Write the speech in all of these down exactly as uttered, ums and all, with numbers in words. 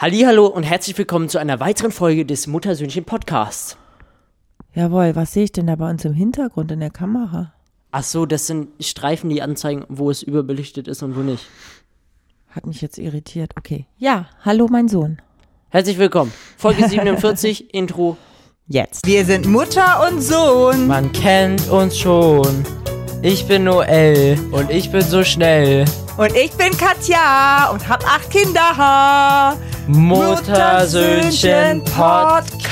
Hallihallo und herzlich willkommen zu einer weiteren Folge des Muttersöhnchen-Podcasts. Jawohl, was sehe ich denn da bei uns im Hintergrund in der Kamera? Ach so, das sind Streifen, die anzeigen, wo es überbelichtet ist und wo nicht. Hat mich jetzt irritiert. Okay. Ja, hallo mein Sohn. Herzlich willkommen. Folge siebenundvierzig, Intro. Jetzt. Wir sind Mutter und Sohn. Man kennt uns schon. Ich bin Noel und ich bin so schnell. Und ich bin Katja und hab acht Kinder. Muttersöhnchen Podcast.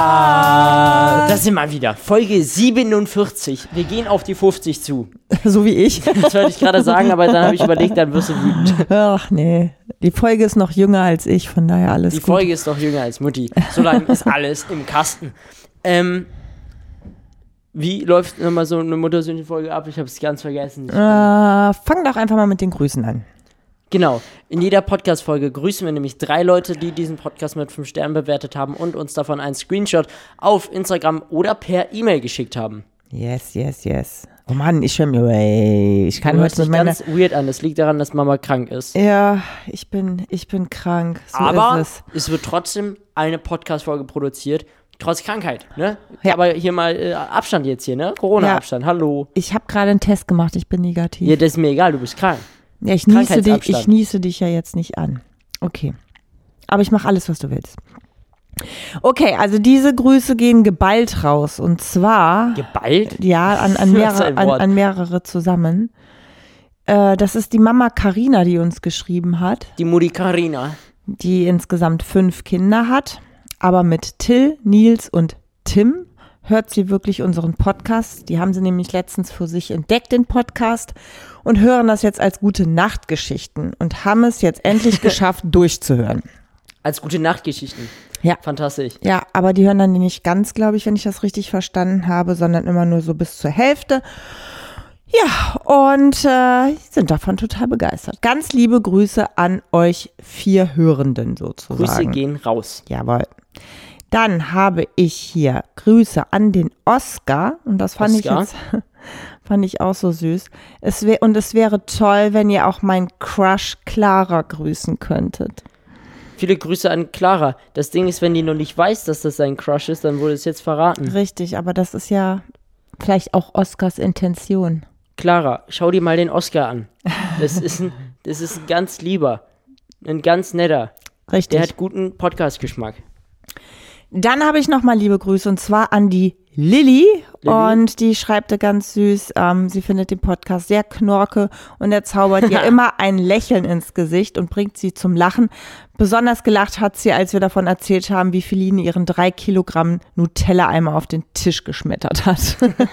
Das sind wir wieder. Folge siebenundvierzig. Wir gehen auf die fünfzig zu. So wie ich. Das wollte ich gerade sagen, aber dann habe ich überlegt, dann wirst du wütend. Ach nee, die Folge ist noch jünger als ich, von daher alles Die gut. Folge ist doch jünger als Mutti. So lange ist alles im Kasten. Ähm, wie läuft nochmal so eine Muttersöhnchen-Folge ab? Ich habe es ganz vergessen. Äh, fang doch einfach mal mit den Grüßen an. Genau, in jeder Podcast-Folge grüßen wir nämlich drei Leute, die diesen Podcast mit fünf Sternen bewertet haben und uns davon einen Screenshot auf Instagram oder per E-Mail geschickt haben. Yes, yes, yes. Oh Mann, ich höre mir, ey, ich kann Du heute hörst dich mit meiner... ganz weird an, das liegt daran, dass Mama krank ist. Ja, ich bin, ich bin krank, so Aber ist es. es wird trotzdem eine Podcast-Folge produziert, trotz Krankheit, ne? Ja. Aber hier mal äh, Abstand jetzt hier, ne? Corona-Abstand, hallo. Ich habe gerade einen Test gemacht, ich bin negativ. Ja, das ist mir egal, du bist krank. Ja, ich niese, dich, Krankheitsabstand. ich niese dich ja jetzt nicht an. Okay. Aber ich mache alles, was du willst. Okay, also diese Grüße gehen geballt raus. Und zwar, Geballt? ja, an, Was an, für mehrere, ein an, Wort. an mehrere zusammen. Äh, das ist die Mama Carina, die uns geschrieben hat, Die Mutti Carina. die insgesamt fünf Kinder hat. Aber mit Till, Nils und Tim hört sie wirklich unseren Podcast. Die haben sie nämlich letztens für sich entdeckt, den Podcast, und hören das jetzt als gute Nachtgeschichten und haben es jetzt endlich geschafft, durchzuhören. Als gute Nachtgeschichten. Ja. Fantastisch. Ja, aber die hören dann nicht ganz, glaube ich, wenn ich das richtig verstanden habe, sondern immer nur so bis zur Hälfte. Ja, und äh, sind davon total begeistert. Ganz liebe Grüße an euch vier Hörenden sozusagen. Grüße gehen raus. Jawohl. Dann habe ich hier Grüße an den Oscar und das fand Oscar? ich jetzt fand ich auch so süß. Es wär, und es wäre toll, wenn ihr auch meinen Crush Clara grüßen könntet. Viele Grüße an Clara. Das Ding ist, wenn die noch nicht weiß, dass das sein Crush ist, dann wurde es jetzt verraten. Richtig, aber das ist ja vielleicht auch Oscars Intention. Clara, schau dir mal den Oscar an. Das ist ein, das ist ein ganz lieber, ein ganz netter. Richtig. Der hat guten Podcast-Geschmack. Dann habe ich nochmal liebe Grüße und zwar an die Lilly, Lilly? und die schreibte ganz süß, ähm, sie findet den Podcast sehr knorke und er zaubert ihr immer ein Lächeln ins Gesicht und bringt sie zum Lachen. Besonders gelacht hat sie, als wir davon erzählt haben, wie Feline ihren drei Kilogramm Nutella-Eimer auf den Tisch geschmettert hat.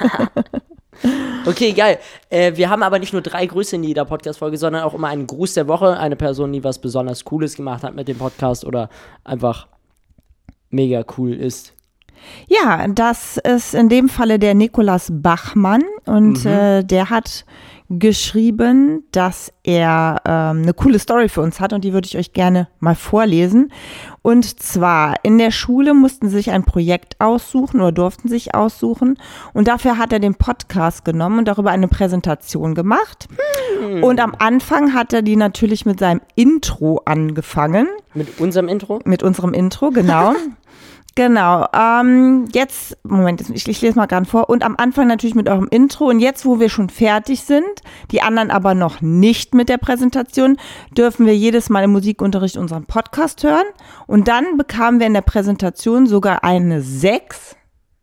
Okay, geil. Äh, wir haben aber nicht nur drei Grüße in jeder Podcast-Folge, sondern auch immer einen Gruß der Woche. Eine Person, die was besonders Cooles gemacht hat mit dem Podcast oder einfach mega cool ist. Ja, das ist in dem Falle der Nikolas Bachmann und Mhm. äh, der hat geschrieben, dass er ähm, eine coole Story für uns hat und die würde ich euch gerne mal vorlesen. Und zwar, in der Schule mussten sie sich ein Projekt aussuchen oder durften sich aussuchen und dafür hat er den Podcast genommen und darüber eine Präsentation gemacht. Hm. Und am Anfang hat er die natürlich mit seinem Intro angefangen. Mit unserem Intro? Mit unserem Intro, genau. Genau, ähm, jetzt, Moment, ich, ich lese mal gerade vor. Und am Anfang natürlich mit eurem Intro. Und jetzt, wo wir schon fertig sind, die anderen aber noch nicht mit der Präsentation, dürfen wir jedes Mal im Musikunterricht unseren Podcast hören. Und dann bekamen wir in der Präsentation sogar eine sechs.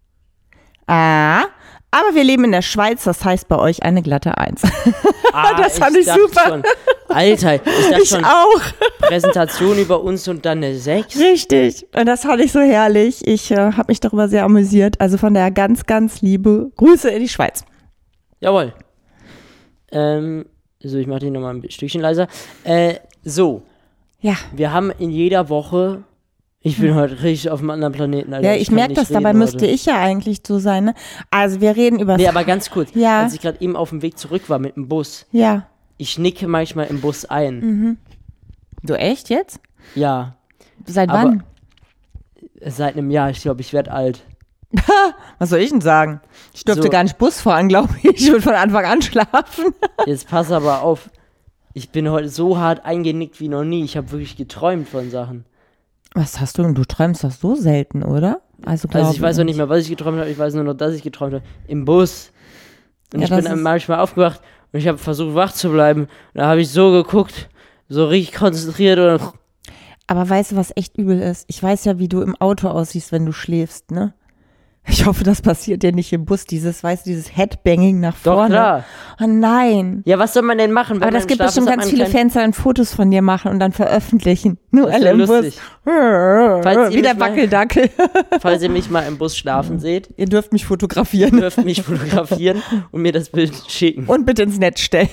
Ah, aber wir leben in der Schweiz, das heißt bei euch eine glatte eins. Ah, Das fand ich dachte super. Schon, Alter, ich dachte Ich schon, auch. Präsentation über uns und dann eine sechs. Richtig. Und das fand ich so herrlich. Ich äh, habe mich darüber sehr amüsiert. Also von daher ganz, ganz liebe Grüße in die Schweiz. Jawohl. Ähm, so, ich mache die nochmal ein Stückchen leiser. Äh, so, Ja. wir haben in jeder Woche, ich bin heute richtig auf einem anderen Planeten, Alter. Ja, ich kann merke nicht das, dabei reden müsste heute. ich ja eigentlich so sein. Ne? Also wir reden über... Nee, aber ganz kurz, Ja. als ich gerade eben auf dem Weg zurück war mit dem Bus, Ja. ich nicke manchmal im Bus ein. Mhm. Du echt jetzt? Ja, Seit Aber- wann? seit einem Jahr, ich glaube, ich werde alt. Was soll ich denn sagen? Ich durfte So. gar nicht Bus fahren, glaube ich. Ich würde von Anfang an schlafen. Jetzt pass aber auf, ich bin heute so hart eingenickt wie noch nie, ich habe wirklich geträumt von Sachen. Was hast du denn? Du träumst doch so selten, oder? Also, Also ich weiß auch nicht mehr, was ich geträumt habe. Ich weiß nur noch, dass ich geträumt habe. Im Bus. Und Ja, ich bin das dann ist- manchmal aufgewacht und ich habe versucht, wach zu bleiben. Und da habe ich so geguckt, so richtig konzentriert und Aber weißt du, was echt übel ist? Ich weiß ja, wie du im Auto aussiehst, wenn du schläfst, ne? Ich hoffe, das passiert dir nicht im Bus, dieses, weißt du, dieses Headbanging nach doch vorne. klar. Oh nein. Ja, was soll man denn machen? wenn Aber man das im gibt Schlaf bestimmt ist, hat ganz man viele kein- Fans, die dann Fotos von dir machen und dann veröffentlichen. Nur Das alle wär im Bus. lustig. Falls ihr Wie der mich mal- Wackeldackel. Falls ihr mich mal im Bus schlafen seht, Ihr dürft mich fotografieren dürft mich fotografieren und mir das Bild schicken. und bitte ins Netz stellen.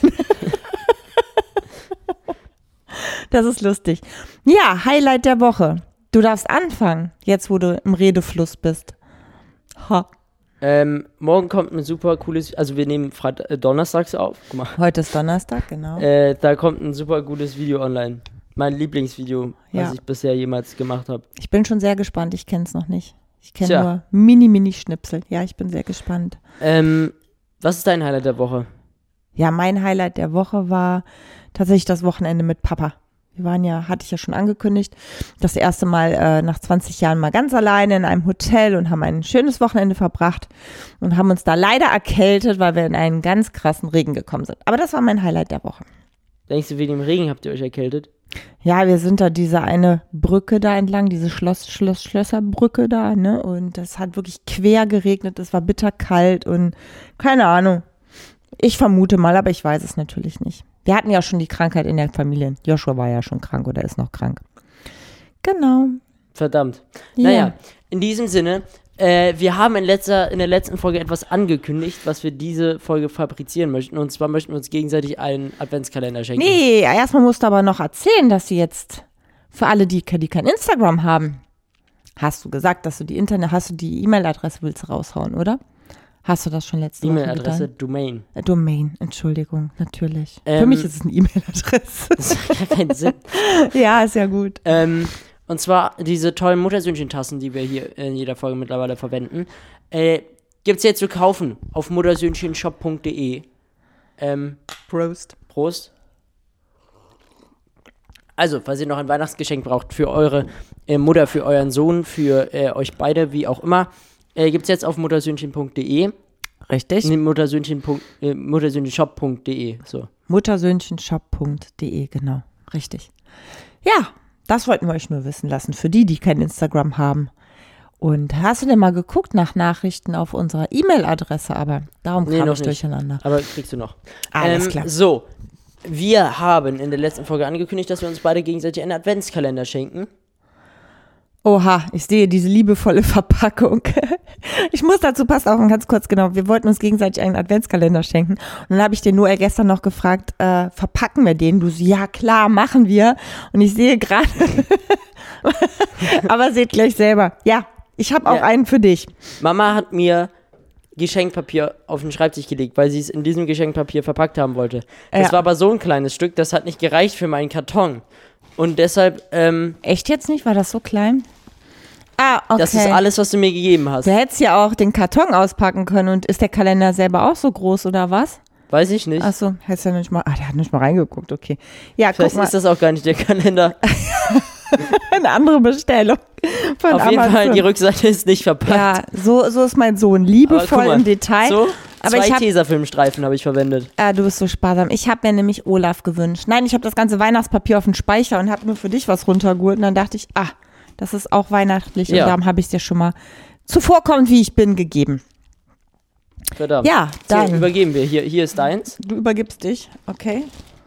Das ist lustig. Ja, Highlight der Woche. Du darfst anfangen, jetzt wo du im Redefluss bist. Ha. Ähm, morgen kommt ein super cooles, also wir nehmen Freit- äh, donnerstags auf, guck mal. Heute ist Donnerstag, genau. Äh, da kommt ein super gutes Video online. Mein Lieblingsvideo, Ja. was ich bisher jemals gemacht habe. Ich bin schon sehr gespannt, ich kenne es noch nicht. Ich kenne Tja. nur Mini-Mini-Schnipsel. Ja, ich bin sehr gespannt. Ähm, was ist dein Highlight der Woche? Ja, mein Highlight der Woche war tatsächlich das Wochenende mit Papa. Wir waren ja, hatte ich ja schon angekündigt, das erste Mal äh, nach zwanzig Jahren mal ganz alleine in einem Hotel und haben ein schönes Wochenende verbracht und haben uns da leider erkältet, weil wir in einen ganz krassen Regen gekommen sind. Aber das war mein Highlight der Woche. Denkst du, wegen dem Regen habt ihr euch erkältet? Ja, wir sind da diese eine Brücke da entlang, diese Schloss, Schloss, Schlösserbrücke da, ne? Und das hat wirklich quer geregnet, es war bitterkalt und keine Ahnung. Ich vermute mal, aber ich weiß es natürlich nicht. Wir hatten ja schon die Krankheit in der Familie. Joshua war ja schon krank oder ist noch krank. Genau. Verdammt. Ja. Naja, in diesem Sinne, äh, wir haben in, letzter, in der letzten Folge etwas angekündigt, was wir diese Folge fabrizieren möchten. Und zwar möchten wir uns gegenseitig einen Adventskalender schenken. Nee, erstmal musst du aber noch erzählen, dass sie jetzt für alle, die, die kein Instagram haben, hast du gesagt, dass du die Internet, hast du die E-Mail-Adresse willst raushauen, oder? Hast du das schon letzte Woche E-Mail-Adresse, getan? Domain. Äh, Domain, Entschuldigung, natürlich. Für Ähm, mich ist es eine E-Mail-Adresse. Das hat gar keinen Sinn. Ja, ist ja gut. Ähm, und zwar diese tollen Muttersöhnchen-Tassen, die wir hier in jeder Folge mittlerweile verwenden, äh, gibt's jetzt zu kaufen auf muttersöhnchenshop punkt de. Ähm, Prost. Prost. Also, falls ihr noch ein Weihnachtsgeschenk braucht für eure äh, Mutter, für euren Sohn, für äh, euch beide, wie auch immer, äh, gibt's jetzt auf muttersöhnchen punkt de. Richtig. Nee, muttersöhnchen. Äh, muttersöhnchenshop punkt de. So. muttersöhnchenshop punkt de, genau. Richtig. Ja, das wollten wir euch nur wissen lassen, für die, die kein Instagram haben. Und hast du denn mal geguckt nach Nachrichten auf unserer E-Mail-Adresse? Aber darum Nee, kam noch ich nicht. durcheinander. Aber kriegst du noch. Alles Ähm, klar. So, wir haben in der letzten Folge angekündigt, dass wir uns beide gegenseitig einen Adventskalender schenken. Oha, ich sehe diese liebevolle Verpackung. Ich muss dazu, passt auch ganz kurz, genau, wir wollten uns gegenseitig einen Adventskalender schenken. Und dann habe ich den Noel gestern noch gefragt, äh, verpacken wir den? Du so, ja klar, machen wir. Und ich sehe gerade, aber seht gleich selber. Ja, ich habe auch Ja. einen für dich. Mama hat mir Geschenkpapier auf den Schreibtisch gelegt, weil sie es in diesem Geschenkpapier verpackt haben wollte. Das Ja. war aber so ein kleines Stück, das hat nicht gereicht für meinen Karton. Und deshalb, ähm, Echt jetzt nicht? War das so klein? Ah, okay. das ist alles, was du mir gegeben hast. Du hättest ja auch den Karton auspacken können. Und ist der Kalender selber auch so groß oder was? Weiß ich nicht. Achso, hättest du ja nicht mal, ah, der hat nicht mal reingeguckt, okay. Ja, Vielleicht guck mal, ist das auch gar nicht der Kalender. eine andere Bestellung von Auf jeden Amazon. Fall, die Rückseite ist nicht verpackt. Ja, so, so ist mein Sohn, Aber liebevoll guck mal, im Detail. So, Aber zwei ich hab- Tesafilmstreifen habe ich verwendet. Ah, du bist so sparsam. Ich habe mir nämlich Olaf gewünscht. Nein, ich habe das ganze Weihnachtspapier auf den Speicher und habe nur für dich was runtergeholt. Und dann dachte ich, ah, das ist auch weihnachtlich. Ja. Und darum habe ich es dir schon mal zuvorkommend, wie ich bin, gegeben. Verdammt. Ja, So, dann. übergeben wir. Hier, hier ist deins. Du übergibst dich, okay?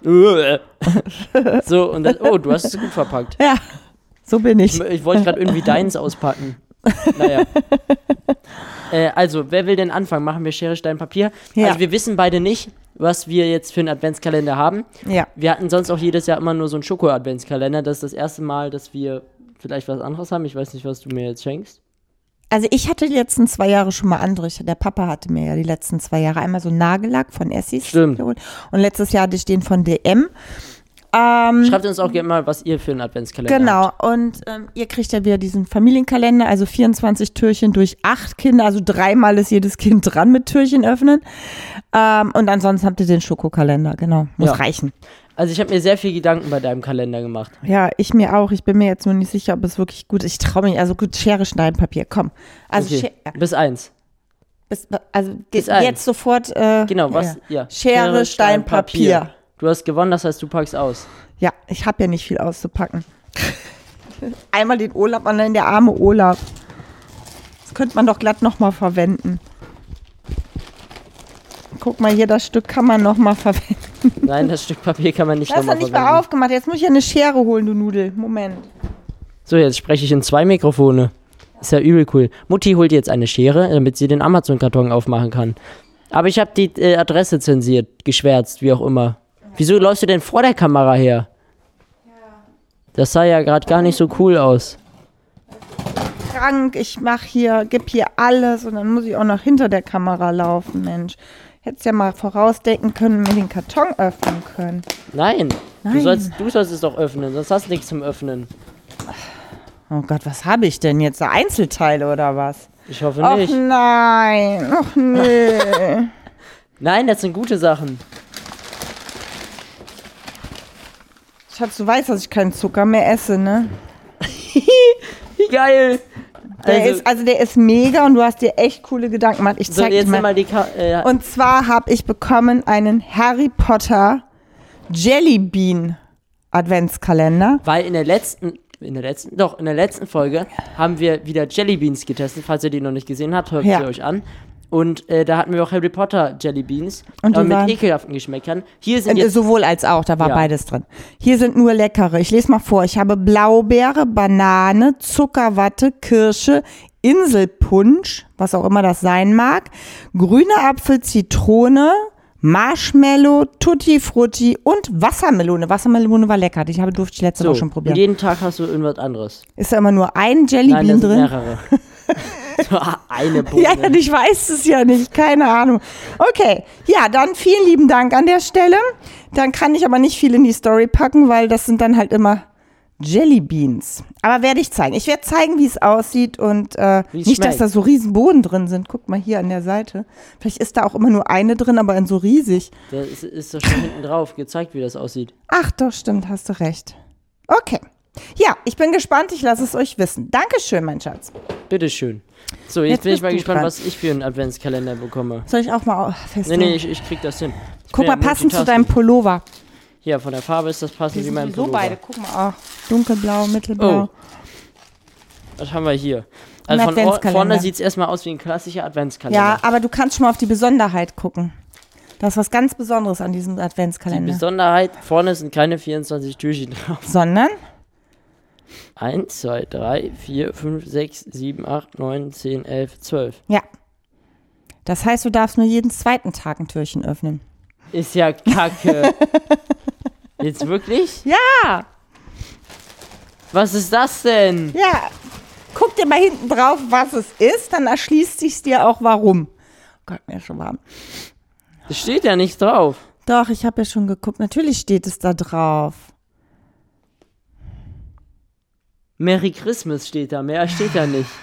So, und das, oh, du hast es gut verpackt. Ja, so bin ich. Ich, ich wollte gerade irgendwie deins auspacken. Naja. Äh, also, wer will denn anfangen? Machen wir Schere, Stein, Papier? Ja. Also, wir wissen beide nicht, was wir jetzt für einen Adventskalender haben. Ja. Wir hatten sonst auch jedes Jahr immer nur so einen Schoko-Adventskalender. Das ist das erste Mal, dass wir vielleicht was anderes haben. Ich weiß nicht, was du mir jetzt schenkst. Also ich hatte die letzten zwei Jahre schon mal andere. Ich, der Papa hatte mir ja die letzten zwei Jahre einmal so einen Nagellack von Essis Stimmt. geholt. Und letztes Jahr hatte ich den von D M. Ähm, Schreibt uns auch gerne mal, was ihr für einen Adventskalender Genau, habt. und ähm, ihr kriegt ja wieder diesen Familienkalender, also vierundzwanzig Türchen durch acht Kinder, also dreimal ist jedes Kind dran mit Türchen öffnen. Ähm, und ansonsten habt ihr den Schokokalender, genau, muss Ja. reichen. Also ich habe mir sehr viel Gedanken bei deinem Kalender gemacht. Ja, ich mir auch. Ich bin mir jetzt nur nicht sicher, ob es wirklich gut ist. Ich traue mich, also gut, Schere, schneiden, Papier, komm. Also, Okay. Scher- Bis eins. bis, also Bis jetzt eins. sofort. Äh, Genau, was? Ja. Ja. Schere, Stein, Papier. Du hast gewonnen, das heißt, du packst aus. Ja, ich habe ja nicht viel auszupacken. Einmal den Olaf und dann der arme Olaf. Das könnte man doch glatt nochmal verwenden. Guck mal, hier, das Stück kann man nochmal verwenden. Nein, das Stück Papier kann man nicht Das hast du nochmal nicht verwenden. mal aufgemacht. Jetzt muss ich ja eine Schere holen, du Nudel. Moment. So, jetzt spreche ich in zwei Mikrofone. Ist ja übel cool. Mutti holt jetzt eine Schere, damit sie den Amazon-Karton aufmachen kann. Aber ich habe die äh, Adresse zensiert, geschwärzt, wie auch immer. Wieso läufst du denn vor der Kamera her? Das sah ja gerade gar nicht so cool aus. Krank, ich mach hier, gib hier alles und dann muss ich auch noch hinter der Kamera laufen, Mensch. Hättest ja mal vorausdenken können und mir den Karton öffnen können. Nein, Nein. Du, sollst, du sollst es doch öffnen, sonst hast du nichts zum Öffnen. Oh Gott, was habe ich denn jetzt? Einzelteile oder was? Ich hoffe Ach nicht. nein, ach nee. Nein, das sind gute Sachen. Schatz, du weißt, dass ich keinen Zucker mehr esse, ne? Wie geil. Der Also, ist, also der ist mega und du hast dir echt coole Gedanken gemacht. Ich so, zeig dir jetzt mal. nimm mal die Ka äh, Und zwar habe ich bekommen einen Harry Potter Jellybean Adventskalender. Weil in der letzten, in der letzten, doch, in der letzten Folge haben wir wieder Jellybeans getestet. Falls ihr die noch nicht gesehen habt, hört Ja. sie euch an. Und äh, da hatten wir auch Harry Potter Jellybeans. Und die aber mit waren- ekelhaften Geschmäckern. Hier sind Äh, jetzt, Sowohl als auch, da war Ja. beides drin. Hier sind nur leckere. Ich lese mal vor. Ich habe Blaubeere, Banane, Zuckerwatte, Kirsche, Inselpunsch, was auch immer das sein mag, grüner Apfel, Zitrone, Marshmallow, Tutti Frutti und Wassermelone. Wassermelone war lecker. Die habe durfte ich letzte so, Woche schon und probieren. jeden Tag hast du irgendwas anderes. Ist da immer nur ein Nein, Jellybean da sind drin? mehrere. so, eine Bohne. Ja, ja, ich weiß es ja nicht, keine Ahnung. Okay, ja, dann vielen lieben Dank an der Stelle. Dann kann ich aber nicht viel in die Story packen, weil das sind dann halt immer Jellybeans. Aber werde ich zeigen. Ich werde zeigen, wie es aussieht und äh, Wie es nicht, dass schmeckt. da so riesen Boden drin sind. Guck mal hier an der Seite. Vielleicht ist da auch immer nur eine drin, aber in so riesig. Da ist, ist doch schon hinten drauf gezeigt, wie das aussieht. Ach doch, stimmt, hast du recht. Okay. Ja, ich bin gespannt, ich lasse es euch wissen. Dankeschön, mein Schatz. Bitteschön. So, jetzt, Jetzt bin ich bist mal du gespannt, dran. was ich für einen Adventskalender bekomme. Soll ich auch mal Nee, festhalten? nee, ich, ich krieg das hin. Ich Guck bin mal, ja passend zu Multitasking. deinem Pullover. Ja, von der Farbe ist das passend Die wie sind mein sowieso Pullover. beide. Guck mal, ah, dunkelblau, mittelblau. Oh. Was haben wir hier? Also Ein von or- Adventskalender. vorne sieht es erstmal aus wie ein klassischer Adventskalender. Ja, aber du kannst schon mal auf die Besonderheit gucken. Das ist was ganz Besonderes an diesem Die Adventskalender. Besonderheit, vorne sind keine vierundzwanzig Türchen drauf. Sondern? eins, zwei, drei, vier, fünf, sechs, sieben, acht, neun, zehn, elf, zwölf. Ja. Das heißt, du darfst nur jeden zweiten Tag ein Türchen öffnen. Ist ja kacke. Jetzt wirklich? Ja, Was ist das denn? ja. Guck dir mal hinten drauf, was es ist, dann erschließt sich's dir auch, warum. Gott, mir ist schon warm. Das steht ja nicht drauf. Doch, ich habe ja schon geguckt. Natürlich steht es da drauf. Merry Christmas steht da, mehr steht da nicht.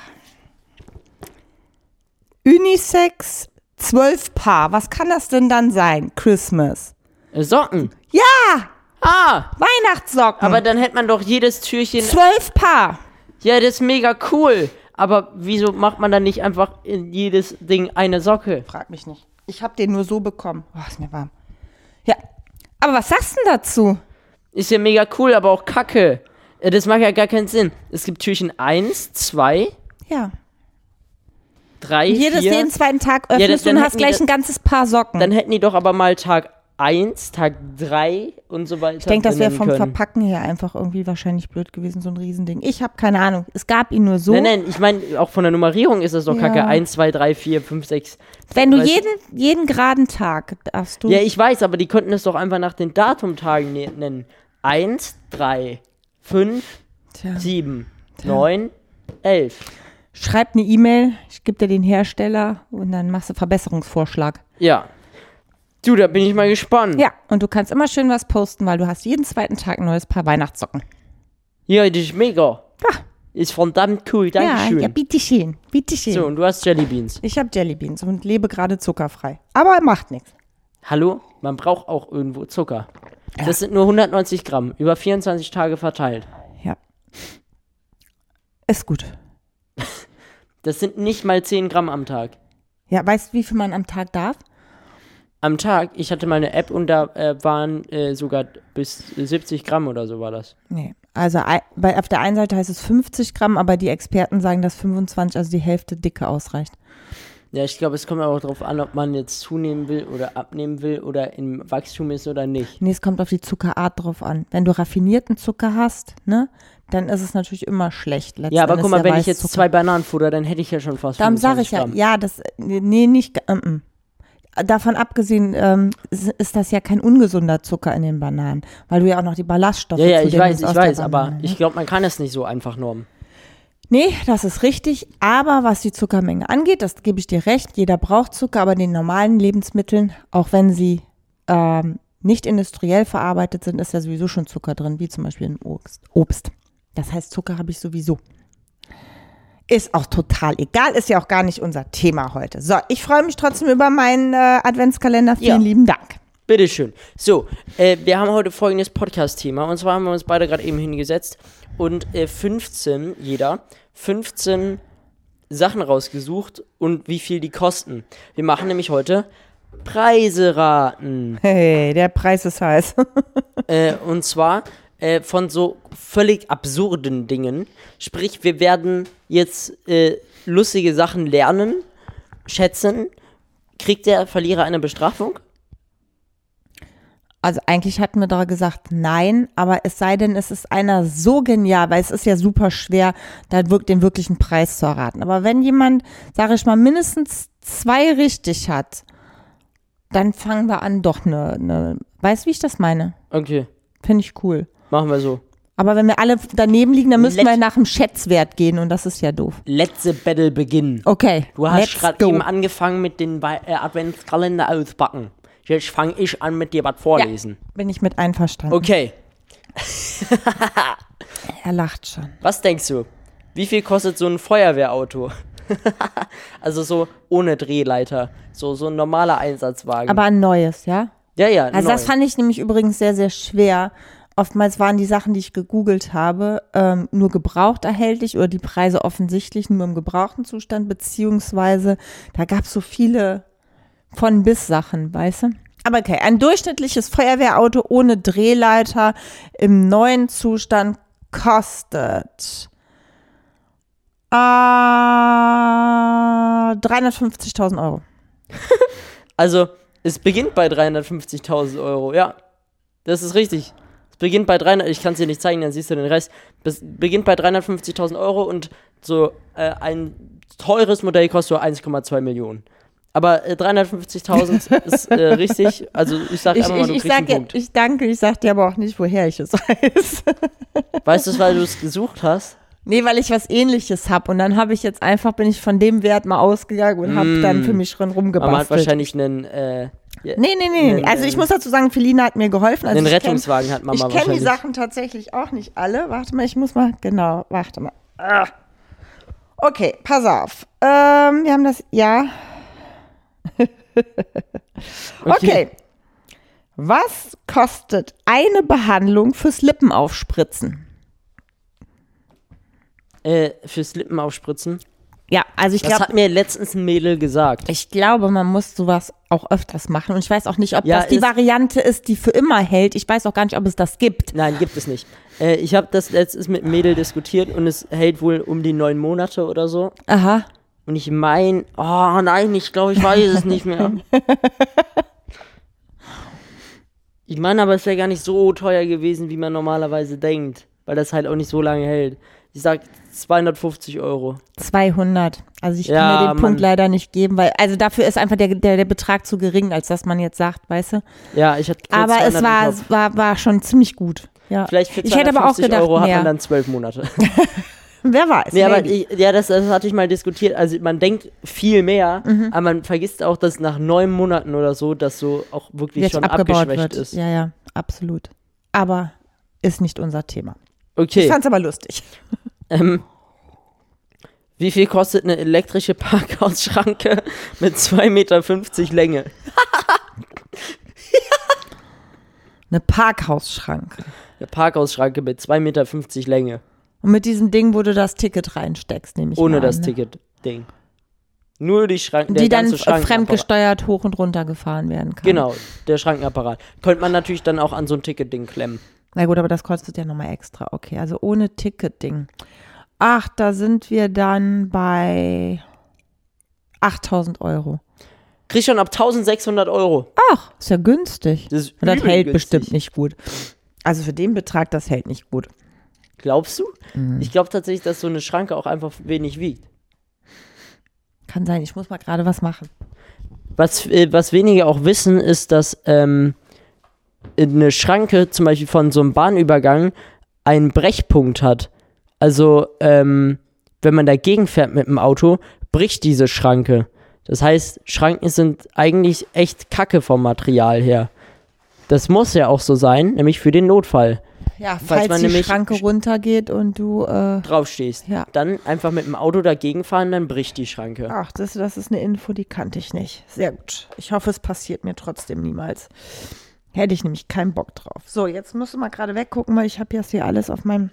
Unisex, zwölf Paar. Was kann das denn dann sein? Christmas. Äh, Socken. Ja, Ah, Weihnachtssocken. aber dann hätte man doch jedes Türchen. zwölf Paar. Ja, das ist mega cool. Aber wieso macht man dann nicht einfach in jedes Ding eine Socke? Frag mich nicht. Ich habe den nur so bekommen. Oh, ist mir warm. Ja, aber was sagst du denn dazu? Ist ja mega cool, aber auch kacke. Äh, Das macht ja gar keinen Sinn. Es gibt Türchen eins, zwei, Ja. drei, Jedes, vier. jeden zweiten Tag Ja, öffnest dann du und hätten hast die gleich das- ein ganzes Paar Socken. Dann hätten die doch aber mal Tag eins, Tag drei und so weiter. Ich denke, das wäre benennen vom können. Verpacken her einfach irgendwie wahrscheinlich blöd gewesen, so ein Riesending. Ich habe keine Ahnung. Es gab ihn nur so. Nein, nein, ich meine, auch von der Nummerierung ist das doch Ja. kacke. eins, zwei, drei, vier, fünf, sechs. Wenn du Weißt jeden, jeden geraden Tag darfst du. Ja, ich weiß, aber die könnten es doch einfach nach den Datumtagen ne- nennen. eins, drei, fünf, Tja. sieben, neun, elf. Schreib eine E-Mail, ich gebe dir den Hersteller und dann machst du Verbesserungsvorschlag. Ja. Du, da bin ich mal gespannt. Ja, und du kannst immer schön was posten, weil du hast jeden zweiten Tag ein neues Paar Weihnachtssocken. Ja, das ist mega. Ja. Ist verdammt cool, Dankeschön. Ja, ja, bitteschön, bitteschön. So, und du hast Jellybeans. Ich habe Jellybeans und lebe gerade zuckerfrei. Aber macht nichts. Hallo? Man braucht auch irgendwo Zucker. Ja. Das sind nur hundertneunzig Gramm, über vierundzwanzig Tage verteilt. Ja. Ist gut. Das sind nicht mal zehn Gramm am Tag. Ja, weißt du, wie viel man am Tag darf? Am Tag, ich hatte mal eine App und da äh, waren äh, sogar bis siebzig Gramm oder so war das. Nee. Also ei- bei, auf der einen Seite heißt es fünfzig Gramm, aber die Experten sagen, dass fünfundzwanzig, also die Hälfte Dicke ausreicht. Ja, ich glaube, es kommt auch darauf an, ob man jetzt zunehmen will oder abnehmen will oder im Wachstum ist oder nicht. Nee, es kommt auf die Zuckerart drauf an. Wenn du raffinierten Zucker hast, ne, dann ist es natürlich immer schlecht. Letzten Ja, aber Endes guck mal, der wenn ich jetzt Weißzucker. zwei Bananen futter, dann hätte ich ja schon fast Darum sage ich fünfundzwanzig ja, Gramm. ja, das, nee, nicht, äh, äh. Davon abgesehen ähm, ist, ist das ja kein ungesunder Zucker in den Bananen, weil du ja auch noch die Ballaststoffe Ja, ja, zu ich dir weiß, nimmst ich aus der weiß, aber Banane, ne? ich glaube, man kann es nicht so einfach normen. Nee, das ist richtig, aber was die Zuckermenge angeht, das gebe ich dir recht, jeder braucht Zucker, aber in den normalen Lebensmitteln, auch wenn sie ähm, nicht industriell verarbeitet sind, ist ja sowieso schon Zucker drin, wie zum Beispiel in Obst. Obst. Das heißt, Zucker habe ich sowieso. Ist auch total egal, ist ja auch gar nicht unser Thema heute. So, ich freue mich trotzdem über meinen äh, Adventskalender. Vielen Ja. lieben Dank. Bitteschön. So, äh, wir haben heute folgendes Podcast-Thema. Und zwar haben wir uns beide gerade eben hingesetzt und äh, fünfzehn, jeder, fünfzehn Sachen rausgesucht und wie viel die kosten. Wir machen nämlich heute Preise raten. Hey, der Preis ist heiß. äh, und zwar äh, von so völlig absurden Dingen. Sprich, wir werden jetzt äh, lustige Sachen lernen, schätzen. Kriegt der Verlierer eine Bestrafung? Also eigentlich hatten wir da gesagt, nein, aber es sei denn, es ist einer so genial, weil es ist ja super schwer, da wirk- den wirklichen Preis zu erraten. Aber wenn jemand, sage ich mal, mindestens zwei richtig hat, dann fangen wir an, doch eine, eine weißt du, wie ich das meine? Okay, Finde ich cool. machen wir so. Aber wenn wir alle daneben liegen, dann müssen Let- wir nach dem Schätzwert gehen und das ist ja doof. Let's the battle begin. Okay, Du hast let's gerade go. eben angefangen mit den Wei- äh, Adventskalender auspacken. Jetzt fange ich an mit dir was vorlesen. Bin ich mit einverstanden. Okay, Er lacht schon. was denkst du? Wie viel kostet so ein Feuerwehrauto? Also so ohne Drehleiter. So, so ein normaler Einsatzwagen. Aber ein neues, ja? ja, ja, Also neu. das fand ich nämlich übrigens sehr, sehr schwer. Oftmals waren die Sachen, die ich gegoogelt habe, ähm, nur gebraucht erhältlich oder die Preise offensichtlich nur im gebrauchten Zustand, beziehungsweise da gab es so viele von bis Sachen, weißt du? Aber okay, ein durchschnittliches Feuerwehrauto ohne Drehleiter im neuen Zustand kostet äh, dreihundertfünfzigtausend Euro. Also, es beginnt bei dreihundertfünfzigtausend Euro, ja. Das ist richtig. Es beginnt bei dreihundert, ich kann es dir nicht zeigen, dann siehst du den Rest. Es beginnt bei dreihundertfünfzigtausend Euro und so äh, ein teures Modell kostet so eins Komma zwei Millionen. Aber äh, dreihundertfünfzigtausend ist äh, richtig, also ich sag Ich, einfach mal, ich, du ich, kriegst einen sag, Punkt. ich danke, ich sag dir aber auch nicht, woher ich es weiß. Weißt du es, weil du es gesucht hast? Nee, weil ich was Ähnliches habe und dann habe ich jetzt einfach, bin ich von dem Wert mal ausgegangen und habe dann für mich schon Aber man hat rumgebastelt. wahrscheinlich einen, äh, ja, Nee, nee, nee, nee. einen, Also ich äh, muss dazu sagen, Feline hat mir geholfen. Also einen ich kenn- Rettungswagen hat Mama Ich kenne wahrscheinlich. die Sachen tatsächlich auch nicht alle. Warte mal, ich muss mal, genau, warte mal. Ah. Okay, pass auf. Ähm, wir haben das, ja. Okay. Was kostet eine Behandlung fürs Lippenaufspritzen? Äh, fürs Lippen aufspritzen. Ja, also ich Das glaube, hat mir letztens ein Mädel gesagt. ich glaube, man muss sowas auch öfters machen. Und ich weiß auch nicht, ob Ja, das die ist- Variante ist, die für immer hält. Ich weiß auch gar nicht, ob es das gibt. Nein, gibt es nicht. Äh, ich habe das letztens mit einem Mädel diskutiert und es hält wohl um die neun Monate oder so. Aha. Und ich meine, oh nein, ich glaube, ich weiß es nicht mehr. Ich meine aber, es wäre gar nicht so teuer gewesen, wie man normalerweise denkt. Weil das halt auch nicht so lange hält. Ich sag zweihundertfünfzig Euro. zweihundert. Also ich kann Ja, mir den Mann. Punkt leider nicht geben, weil, also dafür ist einfach der, der, der Betrag zu gering, als dass man jetzt sagt, weißt du. Ja, ich hatte Aber es zweihundert war, im Kopf. es war, war schon ziemlich gut. Ja. Vielleicht für ich hätte aber auch zweihundertfünfzig gedacht, Euro hat mehr. man dann zwölf Monate. Wer weiß. Nee, aber maybe. ich, ja, das, das hatte ich mal diskutiert. Also man denkt viel mehr, Mhm. aber man vergisst auch, dass nach neun Monaten oder so, das so auch wirklich Jetzt schon abgebaut abgeschwächt wird. ist. Ja, ja, absolut. Aber ist nicht unser Thema. Okay. Ich fand's aber lustig. Ähm, wie viel kostet eine elektrische Parkhausschranke mit zwei Meter fünfzig Länge? Eine Parkhausschranke. Eine Parkhausschranke mit zwei Meter fünfzig Länge. Und mit diesem Ding, wo du das Ticket reinsteckst, nehme ich Ohne mal das an, ne? Ticket-Ding. Nur die Schranken, der Die dann ganze Schrankenapparat. fremdgesteuert hoch und runter gefahren werden kann. Genau, der Schrankenapparat. Könnte man natürlich dann auch an so ein Ticket-Ding klemmen. Na gut, aber das kostet ja nochmal extra. Okay, also ohne Ticket-Ding. Ach, da sind wir dann bei achttausend Euro. Kriegst schon ab eintausendsechshundert Euro. Ach, ist ja günstig. Das ist Und das übel hält günstig. bestimmt nicht gut. Also für den Betrag, das hält nicht gut. Glaubst du? Mhm. Ich glaube tatsächlich, dass so eine Schranke auch einfach wenig wiegt. Kann sein, ich muss mal gerade was machen. Was, äh, was wenige auch wissen, ist, dass ähm, eine Schranke, zum Beispiel von so einem Bahnübergang, einen Brechpunkt hat. Also, ähm, wenn man dagegen fährt mit dem Auto, bricht diese Schranke. Das heißt, Schranken sind eigentlich echt Kacke vom Material her. Das muss ja auch so sein, nämlich für den Notfall. Ja, Falls falls man die nämlich Schranke runtergeht und du, äh, Draufstehst. ja. Dann einfach mit dem Auto dagegen fahren, dann bricht die Schranke. Ach, das, das ist eine Info, die kannte ich nicht. Sehr gut. Ich hoffe, es passiert mir trotzdem niemals. Hätte ich nämlich keinen Bock drauf. So, jetzt musst du mal gerade weggucken, weil ich habe jetzt hier alles auf meinem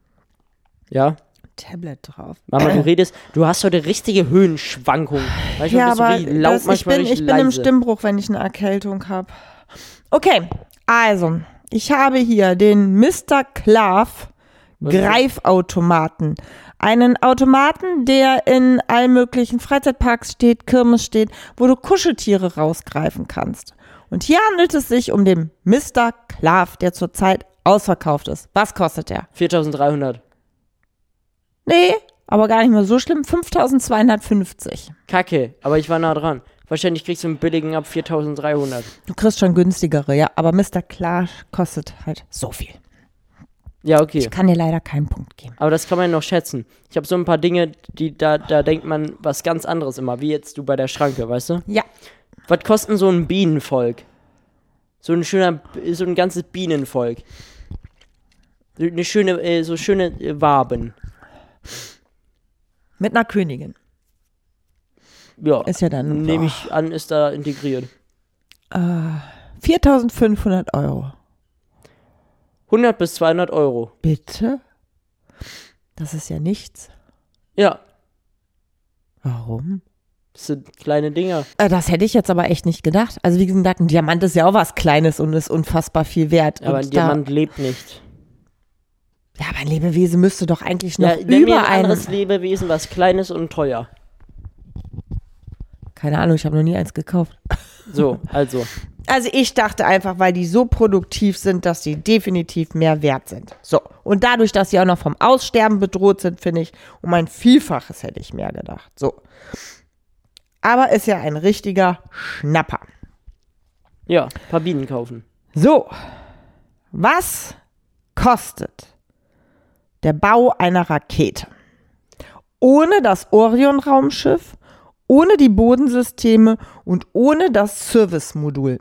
Ja? Tablet drauf. Mama, du redest, du hast heute richtige Höhenschwankungen. Manchmal Ja, bist du aber richtig laut, das, ich manchmal bin, richtig ich bin im leise. Stimmbruch, wenn ich eine Erkältung habe. Okay, also, ich habe hier den Mister Klav Was ist das? Greifautomaten. Einen Automaten, der in allen möglichen Freizeitparks steht, Kirmes steht, wo du Kuscheltiere rausgreifen kannst. Und hier handelt es sich um den Mister Klav, der zurzeit ausverkauft ist. Was kostet der? viertausenddreihundert. Nee, aber gar nicht mehr so schlimm. fünftausendzweihundertfünfzig. Kacke, aber ich war nah dran. Wahrscheinlich kriegst du einen billigen ab viertausenddreihundert. Du kriegst schon günstigere, ja, aber Mister Klav kostet halt so viel. Ja, okay. Ich kann dir leider keinen Punkt geben. Aber das kann man noch schätzen. Ich habe so ein paar Dinge, die da, da denkt man was ganz anderes immer, wie jetzt du bei der Schranke, weißt du? Ja. Was kostet so ein Bienenvolk? So ein schöner, so ein ganzes Bienenvolk. So eine schöne, äh, so schöne äh, Waben. Mit einer Königin. Ja, Ist ja dann. nehme ich an, ist da integriert. viertausendfünfhundert Euro. hundert bis zweihundert Euro. Bitte? Das ist ja nichts. Ja, Warum? das sind kleine Dinger. Äh, das hätte ich jetzt aber echt nicht gedacht. Also wie gesagt, ein Diamant ist ja auch was Kleines und ist unfassbar viel wert. Aber und ein Diamant lebt nicht. Da, ja, aber ein Lebewesen müsste doch eigentlich noch Ja, nenn mir über ein einem. anderes Lebewesen, was kleines und teuer. Keine Ahnung, ich habe noch nie eins gekauft. So, also. Also ich dachte einfach, weil die so produktiv sind, dass die definitiv mehr wert sind. So, und dadurch, dass sie auch noch vom Aussterben bedroht sind, finde ich, um ein Vielfaches hätte ich mehr gedacht. So. Aber ist ja ein richtiger Schnapper. Ja, ein paar Bienen kaufen. So, was kostet der Bau einer Rakete? Ohne das Orion-Raumschiff, ohne die Bodensysteme und ohne das Service-Modul.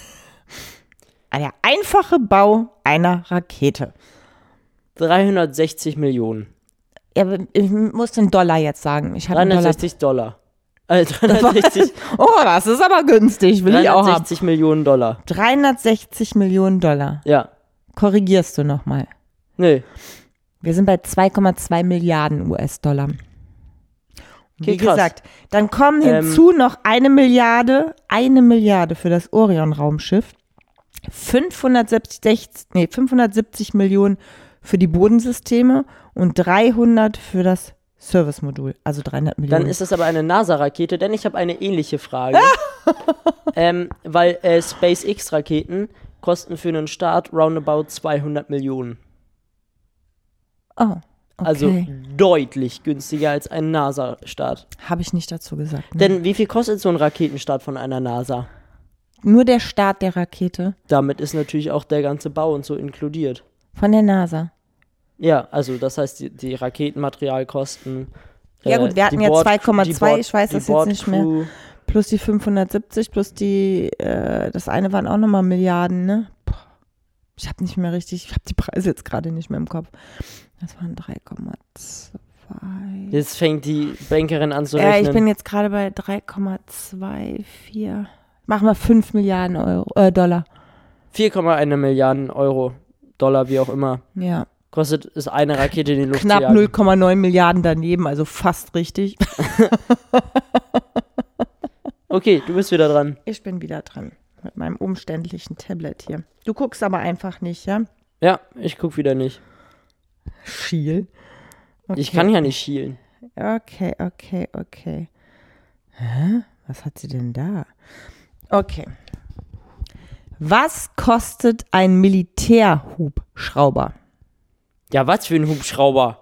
Der einfache Bau einer Rakete. dreihundertsechzig Millionen. Ja, ich muss den Dollar jetzt sagen. Ich habe einen Dollar. dreihundertsechzig Dollar. Äh, dreihundertsechzig, Oh, das ist aber günstig, will ich auch haben. dreihundertsechzig Millionen Dollar. dreihundertsechzig Millionen Dollar. Ja. Korrigierst du nochmal. Nee. Wir sind bei zwei Komma zwei Milliarden U S-Dollar. Wie Okay, krass. gesagt, dann kommen Ähm, hinzu noch eine Milliarde, eine Milliarde für das Orion-Raumschiff, fünfhundertsiebzig, nee, fünfhundertsiebzig Millionen für die Bodensysteme und dreihundert für das Service-Modul, also dreihundert Millionen. Dann ist das aber eine NASA-Rakete, denn ich habe eine ähnliche Frage. ähm, weil äh, SpaceX-Raketen kosten für einen Start roundabout zweihundert Millionen. oh, okay. Also deutlich günstiger als ein NASA-Start. Habe ich nicht dazu gesagt. Ne? Denn wie viel kostet so ein Raketenstart von einer NASA? Nur der Start der Rakete Damit ist natürlich auch der ganze Bau und so inkludiert. von der NASA. Ja, also das heißt, die, die Raketenmaterialkosten. Ja gut, wir hatten die ja Bord- zwei Komma die zwei, Bord- ich weiß die das jetzt nicht mehr. Bordcrew. Plus die fünfhundertsiebzig, plus die, äh, das eine waren auch nochmal Milliarden, ne? Boah, ich habe nicht mehr richtig, ich habe die Preise jetzt gerade nicht mehr im Kopf. Das waren drei Komma zwei. Jetzt fängt die Bankerin an zu Ja, rechnen. ich bin jetzt gerade bei drei Komma vierundzwanzig. Machen wir fünf Milliarden Euro, äh, Dollar. vier Komma eins Milliarden Euro, Dollar, wie auch immer. Ja. Kostet es eine Rakete in die Luft Knapp zu jagen. null Komma neun Milliarden daneben, also fast richtig. Okay, du bist wieder dran. Ich bin wieder dran mit meinem umständlichen Tablet hier. Du guckst aber einfach nicht, ja? Ja, ich guck wieder nicht. Schiel. Okay. Ich kann ja nicht schielen. Okay, okay, okay. Hä? Was hat sie denn da? Okay. Was kostet ein Militärhubschrauber? Ja, was für ein Hubschrauber?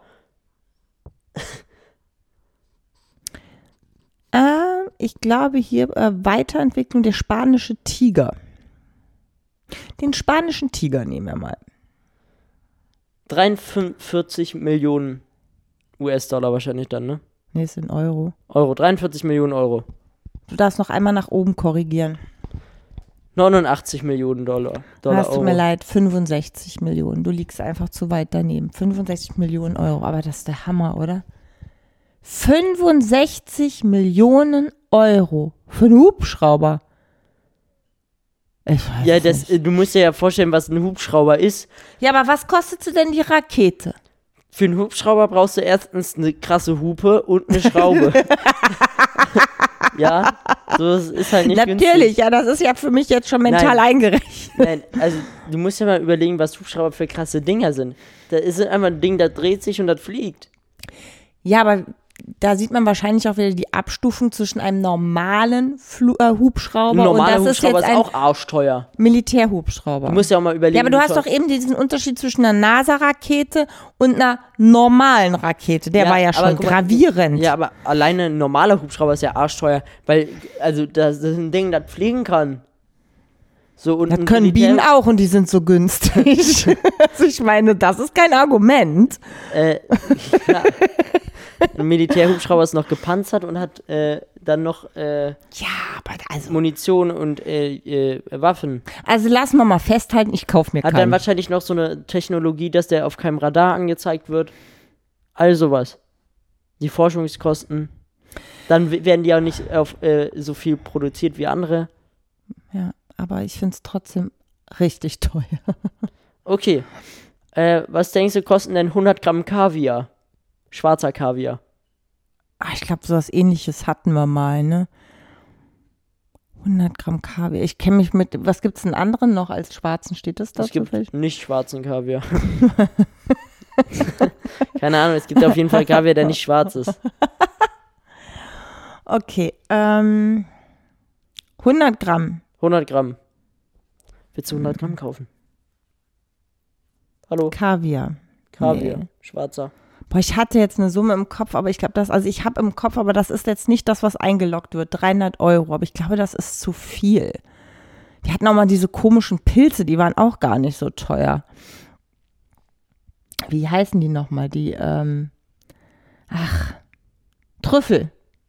Äh, ich glaube hier äh, Weiterentwicklung der spanische Tiger. Den spanischen Tiger nehmen wir mal. dreiundvierzig Millionen U S-Dollar wahrscheinlich dann, ne? Nee, ist in Euro. Euro, dreiundvierzig Millionen Euro. Du darfst noch einmal nach oben korrigieren. neunundachtzig Millionen Dollar. Dollar Hast du Euro. mir leid, fünfundsechzig Millionen. Du liegst einfach zu weit daneben. fünfundsechzig Millionen Euro, aber das ist der Hammer, oder? fünfundsechzig Millionen Euro für einen Hubschrauber. Ich weiß Ja, das, nicht. du musst dir ja vorstellen, was ein Hubschrauber ist. Ja, aber was kostet sie denn die Rakete? Für einen Hubschrauber brauchst du erstens eine krasse Hupe und eine Schraube. Ja, so ist ist halt nicht Natürlich, günstig. ja, das ist ja für mich jetzt schon mental Nein. eingerechnet. Nein, also du musst ja mal überlegen, was Hubschrauber für krasse Dinger sind. Da ist einfach ein Ding, das dreht sich und das fliegt. Ja, aber da sieht man wahrscheinlich auch wieder die Abstufung zwischen einem normalen Flu äh, Hubschrauber Ein normaler und das Hubschrauber ist ist, jetzt ein auch arschteuer. Militärhubschrauber. Du musst ja auch mal überlegen. Ja, aber du wie hast teuer- doch eben diesen Unterschied zwischen einer NASA-Rakete und einer normalen Rakete. Der Ja, war ja aber schon guck mal, gravierend. Ja, aber alleine ein normaler Hubschrauber ist ja arschteuer, weil, also das ist ein Ding, das fliegen kann. So, und Das ein können Militär- Bienen auch und die sind so günstig. Also ich meine, das ist kein Argument. Äh, ja. Ein Militärhubschrauber ist noch gepanzert und hat äh, dann noch äh, Ja, aber also, Munition und äh, äh, Waffen. also lassen wir mal festhalten, ich kaufe mir Hat dann keinen. wahrscheinlich noch so eine Technologie, dass der auf keinem Radar angezeigt wird. All sowas. Die Forschungskosten. Dann w- werden die ja nicht auf äh, so viel produziert wie andere. Ja, aber ich finde es trotzdem richtig teuer. Okay. Äh, was denkst du, kosten denn hundert Gramm Kaviar? Schwarzer Kaviar. Ah, ich glaube, sowas Ähnliches hatten wir mal, ne? hundert Gramm Kaviar. Ich kenne mich mit, was gibt es denn anderen noch als schwarzen? Steht das da Es gibt zufällig? nicht schwarzen Kaviar. Keine Ahnung, es gibt auf jeden Fall Kaviar, der nicht schwarz ist. Okay, ähm, hundert Gramm. hundert Gramm. Willst du hundert Gramm kaufen? Hallo? Kaviar. Kaviar. Nee. Schwarzer. Boah, ich hatte jetzt eine Summe im Kopf, aber ich glaube, das, also ich habe im Kopf, aber das ist jetzt nicht das, was eingeloggt wird. dreihundert Euro, aber ich glaube, das ist zu viel. Die hatten auch mal diese komischen Pilze, die waren auch gar nicht so teuer. Wie heißen die nochmal? Die, ähm, ach, Trüffel.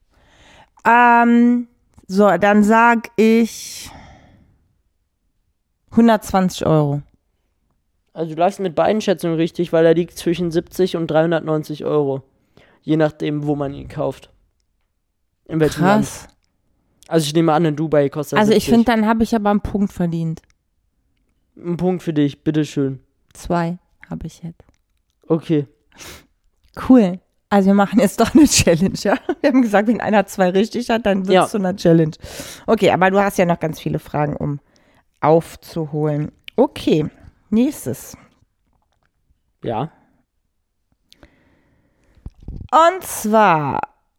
Ähm, so, dann sag ich hundertzwanzig Euro. Also du lagst mit beiden Schätzungen richtig, weil er liegt zwischen siebzig und dreihundertneunzig Euro. Je nachdem, wo man ihn kauft. In welchem Land. Krass. Also ich nehme an, in Dubai kostet er Also ich siebzig. finde, dann habe ich aber einen Punkt verdient. Ein Punkt für dich, bitteschön. Zwei habe ich jetzt. Okay. Cool. Also wir machen jetzt doch eine Challenge, ja? Wir haben gesagt, wenn einer zwei richtig hat, dann wird es Ja. zu einer Challenge. Okay, aber du hast ja noch ganz viele Fragen, um aufzuholen. Okay, nächstes. Ja. Und zwar,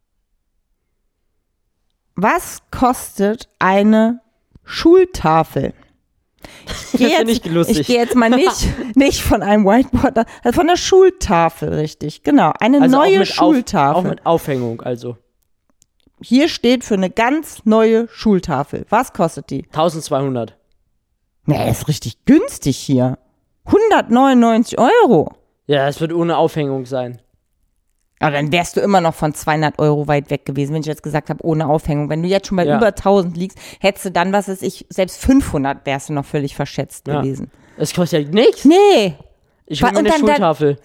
was kostet eine Schultafel? Ich gehe Das finde jetzt, ich lustig. ich gehe jetzt mal nicht, nicht von einem Whiteboard, also von der Schultafel, richtig. Genau, eine Also neue auch mit Schultafel. Auf, auch mit Aufhängung, also. Hier steht für eine ganz neue Schultafel. Was kostet die? eintausendzweihundert. Nee, ist richtig günstig hier. hundertneunundneunzig Euro. Ja, es wird ohne Aufhängung sein. Aber dann wärst du immer noch von zweihundert Euro weit weg gewesen, wenn ich jetzt gesagt habe, ohne Aufhängung. Wenn du jetzt schon bei Ja. über tausend liegst, hättest du dann, was weiß ich, selbst fünfhundert wärst du noch völlig verschätzt Ja. gewesen. Es kostet ja nichts. Nee. Ich hole mir Und eine dann- dann- Schultafel.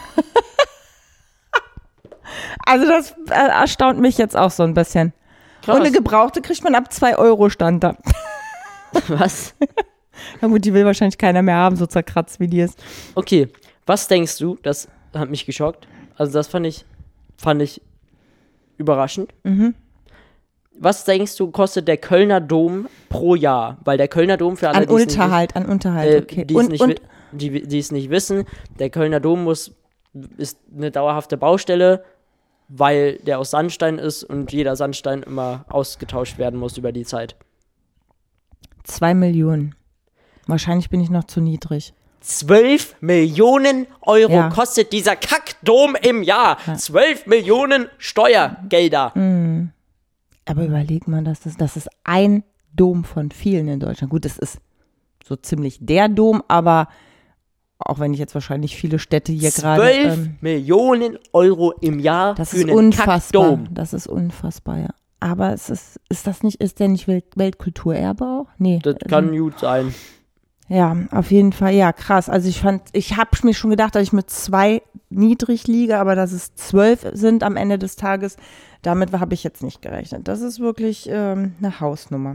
Also das äh, erstaunt mich jetzt auch so ein bisschen. Krass. Und eine gebrauchte kriegt man ab zwei Euro, stand da. Was? Na gut, die will wahrscheinlich keiner mehr haben, so zerkratzt wie die ist. Okay, was denkst du, das hat mich geschockt, also das fand ich, fand ich überraschend. Mhm. Was denkst du, kostet der Kölner Dom pro Jahr? Weil der Kölner Dom für alle, An die es nicht Unterhalt, an Unterhalt, Äh, okay. die, es Und, nicht, und wi- die, die es nicht wissen, der Kölner Dom muss, ist eine dauerhafte Baustelle, weil der aus Sandstein ist und jeder Sandstein immer ausgetauscht werden muss über die Zeit. zwei Millionen. Wahrscheinlich bin ich noch zu niedrig. zwölf Millionen Euro Ja. kostet dieser Kackdom im Jahr. zwölf Millionen Steuergelder. Mhm. Aber überleg mal, das ist, das ist ein Dom von vielen in Deutschland. Gut, das ist so ziemlich der Dom, aber auch wenn ich jetzt wahrscheinlich viele Städte hier gerade. zwölf Ähm, Millionen Euro im Jahr das für ist einen unfassbar. Kackdom. Das ist unfassbar, ja. Aber es ist, ist das nicht, ist der nicht Welt, Weltkulturerbe auch? Nee. Das kann gut sein. Ja, auf jeden Fall, ja, krass. Also ich fand, ich habe mir schon gedacht, dass ich mit zwei niedrig liege, aber dass es zwölf sind am Ende des Tages, damit habe ich jetzt nicht gerechnet. Das ist wirklich ähm, eine Hausnummer.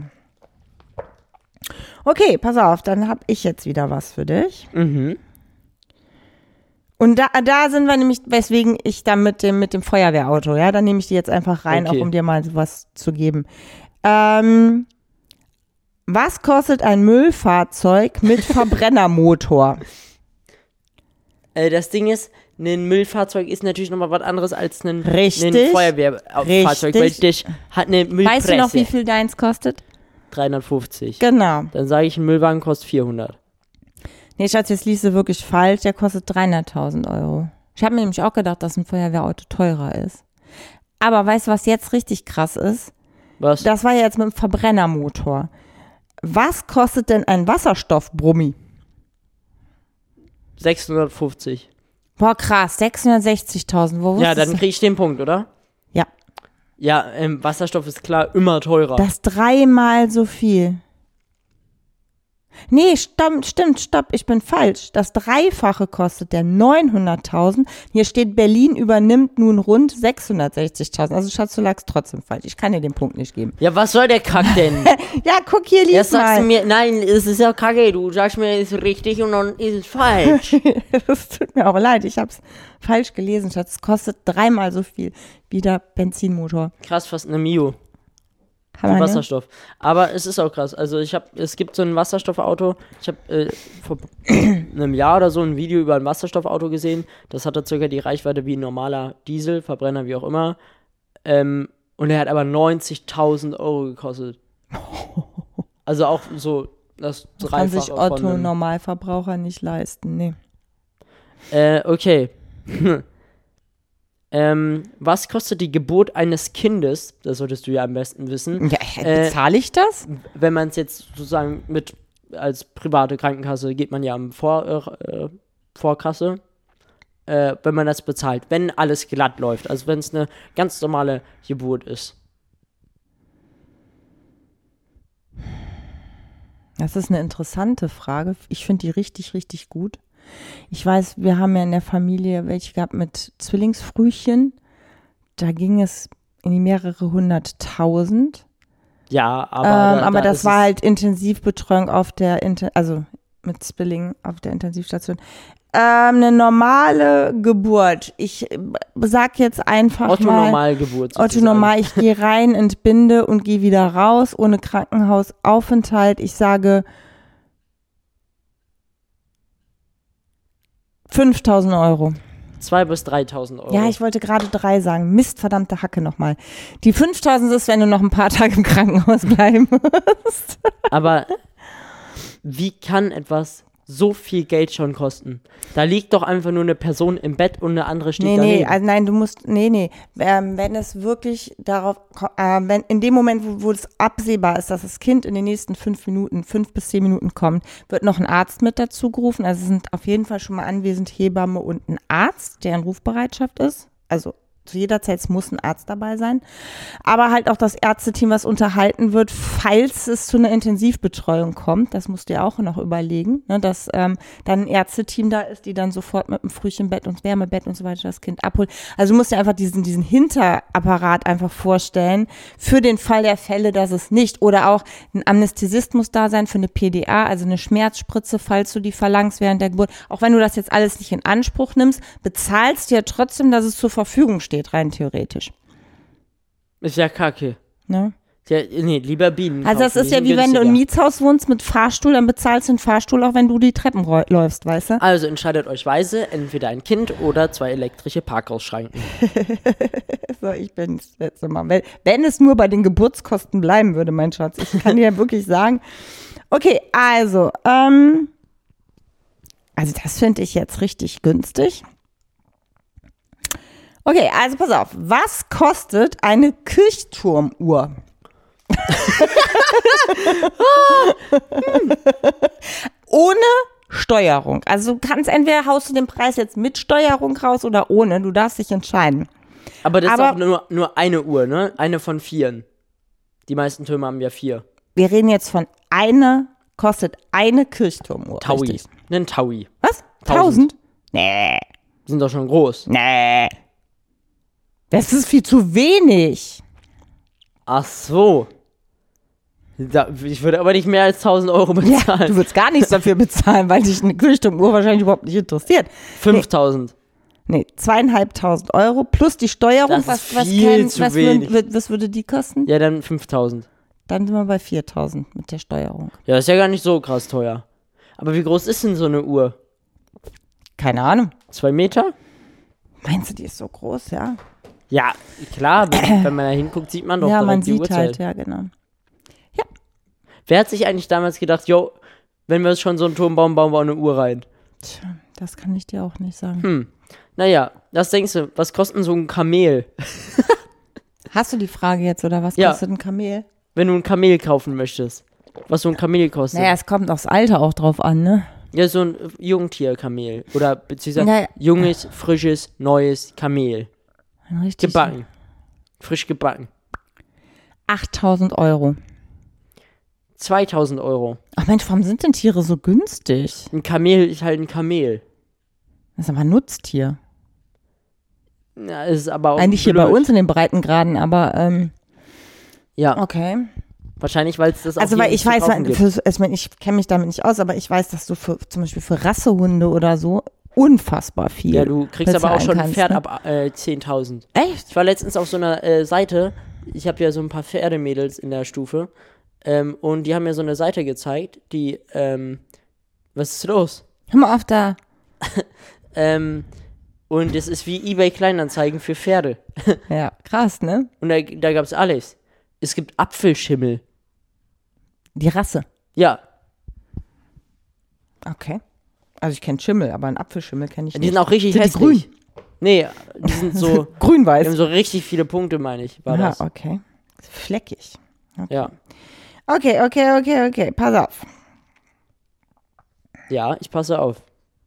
Okay, pass auf, dann habe ich jetzt wieder was für dich. Mhm. Und da, da sind wir nämlich, weswegen ich da mit dem, mit dem Feuerwehrauto, ja, dann nehme ich die jetzt einfach rein, Okay. auch um dir mal was zu geben. Ähm, was kostet ein Müllfahrzeug mit Verbrennermotor? Äh, das Ding ist, ein Müllfahrzeug ist natürlich nochmal was anderes als ein, Richtig. ein Feuerwehrfahrzeug, weil Richtig. das hat eine Müllpresse. Weißt du noch, wie viel deins kostet? dreihundertfünfzig. Genau. Dann sage ich, ein Müllwagen kostet vierhundert. Nee, Schatz, jetzt liest du wirklich falsch. Der kostet dreihunderttausend Euro. Ich habe mir nämlich auch gedacht, dass ein Feuerwehrauto teurer ist. Aber weißt du, was jetzt richtig krass ist? Was? Das war ja jetzt mit dem Verbrennermotor. Was kostet denn ein Wasserstoffbrummi? sechshundertfünfzig. Boah, krass, sechshundertsechzigtausend. Wo Ja, wusstest dann du? kriege ich den Punkt, oder? Ja, Ja, ähm, Wasserstoff ist klar immer teurer. das ist dreimal so viel. Nee, stimmt, stimmt, stopp, ich bin falsch. Das Dreifache kostet der neunhunderttausend. Hier steht, Berlin übernimmt nun rund sechshundertsechzigtausend. Also Schatz, du lagst trotzdem falsch. Ich kann dir den Punkt nicht geben. Ja, was soll der Kack denn? Ja, guck hier, lies Erst sagst mal. du mir, nein, es ist ja kacke, du sagst mir, es ist richtig und dann ist es falsch. Das tut mir auch leid, ich habe es falsch gelesen, Schatz. Es kostet dreimal so viel wie der Benzinmotor. Krass, fast eine Mio. Hammer, ne? Wasserstoff. Aber es ist auch krass. Also ich habe, es gibt so ein Wasserstoffauto. Ich habe äh, vor einem Jahr oder so ein Video über ein Wasserstoffauto gesehen. Das hatte circa die Reichweite wie ein normaler Diesel, Verbrenner, wie auch immer. Ähm, und er hat aber neunzigtausend Euro gekostet. Also auch so das Das kann sich Dreifache von Otto einem- Normalverbraucher nicht leisten, nee. Äh, okay. ähm, was kostet die Geburt eines Kindes? Das solltest du ja am besten wissen. Ja, Äh, bezahle ich das? Wenn man es jetzt sozusagen mit als private Krankenkasse geht man ja am Vor, äh, Vorkasse, äh, wenn man das bezahlt, wenn alles glatt läuft, also wenn es eine ganz normale Geburt ist. Das ist eine interessante Frage. Ich finde die richtig, richtig gut. Ich weiß, wir haben ja in der Familie welche gehabt mit Zwillingsfrühchen. Da ging es in die mehrere hunderttausend. Ja, aber, Ähm, da, aber da das ist war es- halt Intensivbetreuung auf der, Inter also mit Zwillingen auf der Intensivstation. Ähm, eine normale Geburt. Ich äh, sag jetzt einfach Otto mal. Normalgeburt. Otto sozusagen. normal, ich gehe rein, entbinde und gehe wieder raus, ohne Krankenhausaufenthalt. Ich sage fünftausend Euro. zweitausend bis dreitausend Euro. Ja, ich wollte gerade drei sagen. Mist, verdammte Hacke nochmal. Die fünftausend ist, wenn du noch ein paar Tage im Krankenhaus bleiben musst. Aber wie kann etwas so viel Geld schon kosten? Da liegt doch einfach nur eine Person im Bett und eine andere steht Nee, daneben. nee, also nein, du musst, nee, nee. Ähm, wenn es wirklich darauf, ko- äh, wenn in dem Moment, wo, wo es absehbar ist, dass das Kind in den nächsten fünf Minuten, fünf bis zehn Minuten kommt, wird noch ein Arzt mit dazu gerufen. Also es sind auf jeden Fall schon mal anwesend Hebamme und ein Arzt, der in Rufbereitschaft ist. Also zu jeder Zeit, es muss ein Arzt dabei sein. Aber halt auch das Ärzteteam, was unterhalten wird, falls es zu einer Intensivbetreuung kommt. Das musst du ja auch noch überlegen, ne, dass ähm, dann ein Ärzteteam da ist, die dann sofort mit dem Frühchenbett und Wärmebett und so weiter das Kind abholt. Also du musst dir einfach diesen, diesen Hinterapparat einfach vorstellen für den Fall der Fälle, dass es nicht. Oder auch ein Anästhesist muss da sein für eine P D A, also eine Schmerzspritze, falls du die verlangst während der Geburt. Auch wenn du das jetzt alles nicht in Anspruch nimmst, bezahlst du ja trotzdem, dass es zur Verfügung steht, rein theoretisch. Ist ja kacke. Ne? Ja, nee, lieber Bienen. Also das kaufen, ist die ja wie sind wenn du im günstiger. Mietshaus wohnst mit Fahrstuhl, dann bezahlst du den Fahrstuhl auch, wenn du die Treppen räu- läufst, weißt du? Also entscheidet euch weise, entweder ein Kind oder zwei elektrische Parkhausschranken. So, ich bin jetzt mal, wenn, wenn es nur bei den Geburtskosten bleiben würde, mein Schatz. Ich kann dir ja wirklich sagen. Okay, also, ähm, also das finde ich jetzt richtig günstig. Okay, also pass auf. Was kostet eine Kirchturmuhr? Ohne Steuerung. Also du kannst entweder haust du den Preis jetzt mit Steuerung raus oder ohne. Du darfst dich entscheiden. Aber das Aber- ist auch nur, nur eine Uhr, ne? Eine von vieren. Die meisten Türme haben ja vier. Wir reden jetzt von einer, kostet eine Kirchturmuhr. Taui. Richtig. Nen Taui. Was? Tausend. Tausend? Nee, Die sind doch schon groß. nee. Das ist viel zu wenig. Ach so. Da, ich würde aber nicht mehr als tausend Euro Ja, bezahlen. du würdest gar nichts dafür bezahlen, weil dich eine Kirchturmuhr wahrscheinlich überhaupt nicht interessiert. fünftausend. Nee, zweieinhalbtausend Euro plus die Steuerung. Das was, ist was, viel kennen- zu was, wenig. Würde, was würde die kosten? Ja, dann fünftausend. Dann sind wir bei viertausend mit der Steuerung. Ja, das ist ja gar nicht so krass teuer. Aber wie groß ist denn so eine Uhr? Keine Ahnung. Zwei Meter? Meinst du, die ist so groß, ja? Ja, klar, wenn, wenn man da hinguckt, sieht man doch ja, direkt man die sieht Uhrzeit. halt, ja, genau. Wer hat sich eigentlich damals gedacht, yo, wenn wir schon so einen Turm bauen, bauen wir auch eine Uhr rein? Tja, das kann ich dir auch nicht sagen. Hm. Naja, was denkst du, was kostet denn so ein Kamel? Hast du die Frage jetzt, oder was Ja. kostet ein Kamel? Wenn du ein Kamel kaufen möchtest. Was so ein Kamel kostet. Naja, es kommt aufs Alter auch drauf an, ne? Ja, so ein Jungtier-Kamel. Oder beziehungsweise Naja. junges, frisches, neues Kamel. Ein richtig Gebacken. Frisch gebacken. achttausend Euro. zweitausend Euro. Ach Mensch, warum sind denn Tiere so günstig? Ein Kamel ist halt ein Kamel. Das ist aber ein Nutztier. Ja, ist aber auch Eigentlich hier blöd. bei uns in den Breitengraden, aber ähm, Ja, okay. wahrscheinlich, weil es das auch Also hier weil nicht ich zu weiß, kaufen weil- gibt. für, ich, mein, ich kenne mich damit nicht aus, aber ich weiß, dass du für zum Beispiel für Rassehunde oder so unfassbar viel Ja, du kriegst aber auch bezahlen schon ein kannst, Pferd ne? ab äh, zehntausend. Echt? Ich war letztens auf so einer äh, Seite, ich habe ja so ein paar Pferdemädels in der Stufe, ähm, und die haben mir so eine Seite gezeigt, die, ähm, was ist los? Hör mal auf da. Ähm, und das ist wie eBay Kleinanzeigen für Pferde. Ja, krass, ne? Und da, da gab's alles. Es gibt Apfelschimmel. Die Rasse. Ja, Okay. Also ich kenne Schimmel, aber einen Apfelschimmel kenne ich die nicht. sind auch richtig Sind die hässlich. Nee, die sind so, die Grün-weiß. haben so richtig viele Punkte, meine ich, war Ja, das. okay. Fleckig. Ja. Okay, okay, okay, okay. Pass auf. Ja, ich passe auf.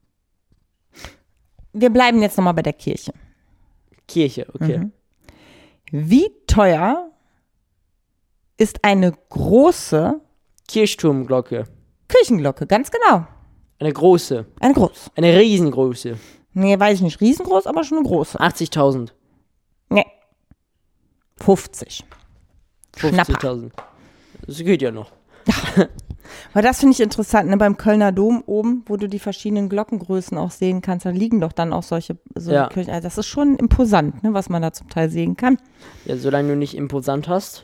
Wir bleiben jetzt nochmal bei der Kirche. Kirche, okay. Mhm. Wie teuer ist eine große Kirchturmglocke. Kirchenglocke? Ganz genau. Eine große. Eine große. Eine riesengroße. Nee, weiß ich nicht riesengroß, aber schon eine große. achtzigtausend. Nee. fünfzig. Schnapper. fünfzigtausend. Das geht ja noch. Aber das finde ich interessant, ne? Beim Kölner Dom oben, wo du die verschiedenen Glockengrößen auch sehen kannst, da liegen doch dann auch solche, solche Ja. Kirchen. Also das ist schon imposant, ne? Was man da zum Teil sehen kann. Ja, solange du nicht imposant hast.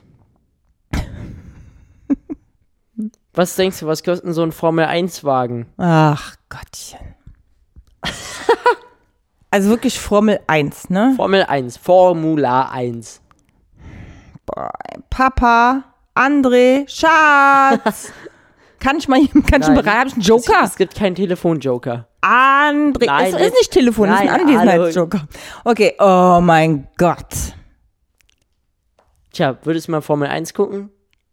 Was denkst du, was kostet denn so ein Formel eins Wagen? Ach Gottchen. Also wirklich Formel eins, ne? Formel eins. Formula eins. Boah, Papa, André, Schatz. Kann ich mal, kann ich Nein. einen Bereich, hab ich einen Es, Joker? es gibt keinen Telefonjoker. André, Nein, es ist jetzt- nicht Telefon, es ist ein Nein, Anwesenheitsjoker. Okay, oh mein Gott. Tja, würdest du mal Formel eins gucken?